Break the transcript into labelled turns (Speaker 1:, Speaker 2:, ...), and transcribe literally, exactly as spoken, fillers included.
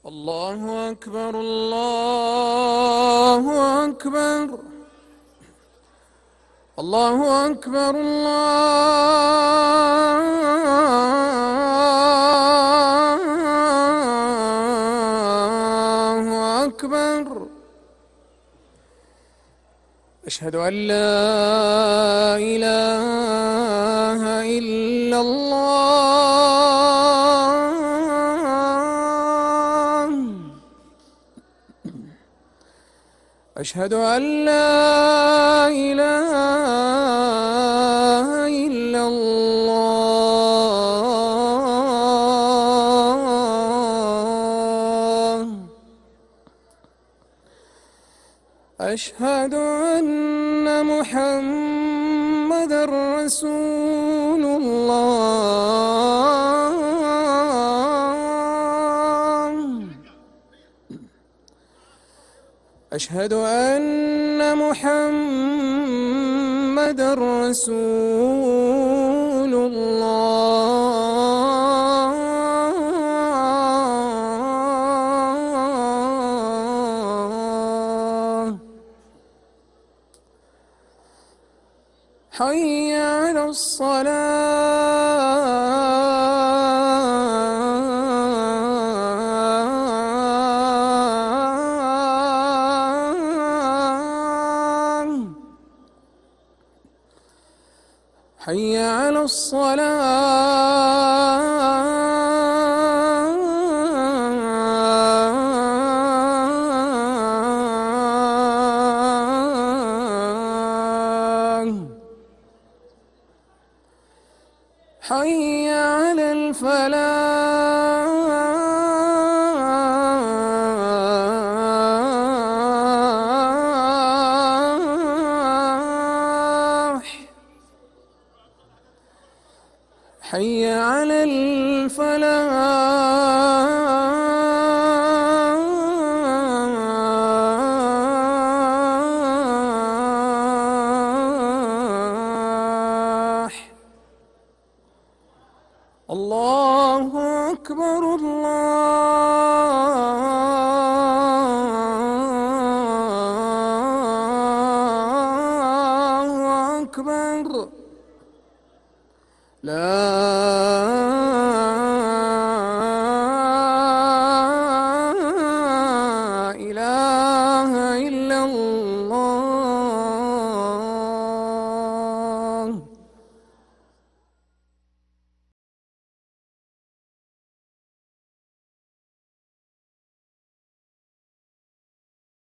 Speaker 1: الله أكبر الله أكبر الله أكبر الله أكبر. أشهد أن لا إله إلا الله. أشهد أن لا إله إلا الله. أشهد أن محمدًا رسول الله. أشهد أن محمدًا رسول الله. حي على الصلاة. حي على الصلاة. حي على الفلاح. حي على الفلاح. الله أكبر الله